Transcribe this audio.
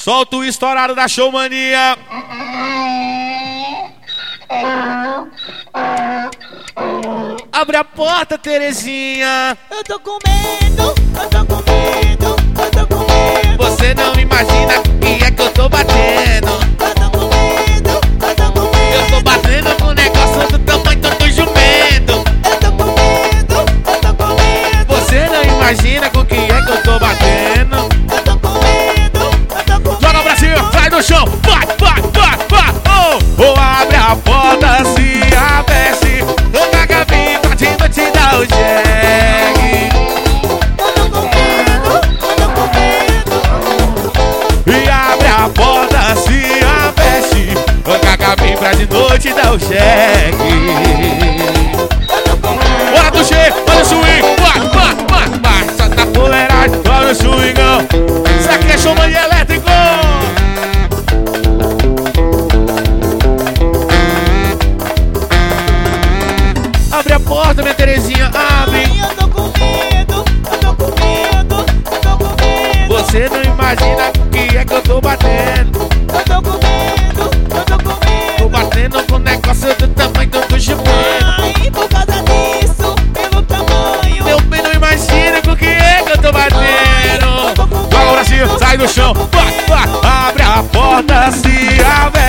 Solta o estourado da Showmania. Abre a porta, Terezinha. Eu tô com medo, eu tô com medo, eu tô com medo. Você não imagina que é que eu tô batendo. Eu tô com medo, eu tô com medo. Eu tô batendo com o negócio do tamanho do jumento. Eu tô com medo, eu tô com medo. Você não imagina com que é que eu tô batendo. Eu tô com medo, eu tô com medo. Joga pra cima, sai do chão. Vai, vai, vai, vai. Oh, oh, abre a porta, se aveste. O Gagabi pra te dar o jegue. Eu tô com medo, eu tô com medo. E abre a porta, se aveste. O Gagabi pra de noite dar o cheque. Eu tô com medo. Bora do cheio, olha o swing. Vai, vai, vai, vai. Só tá fuleiragem, olha o swingão. Isso aqui é Showmania elétrico. Abre a porta, minha Terezinha, abre. Ai, eu tô com medo, eu tô com medo, eu tô com medo. Você não imagina o que é que eu tô batendo. Eu tô com medo, eu tô com Tô medo. batendo com o negócio do tamanho do jumento. Ai, por causa disso, pelo tamanho. Meu bem, não imagina com o que é que eu tô batendo. Joga pra cima, sai do chão. Vai, vai, abre a porta, se abre.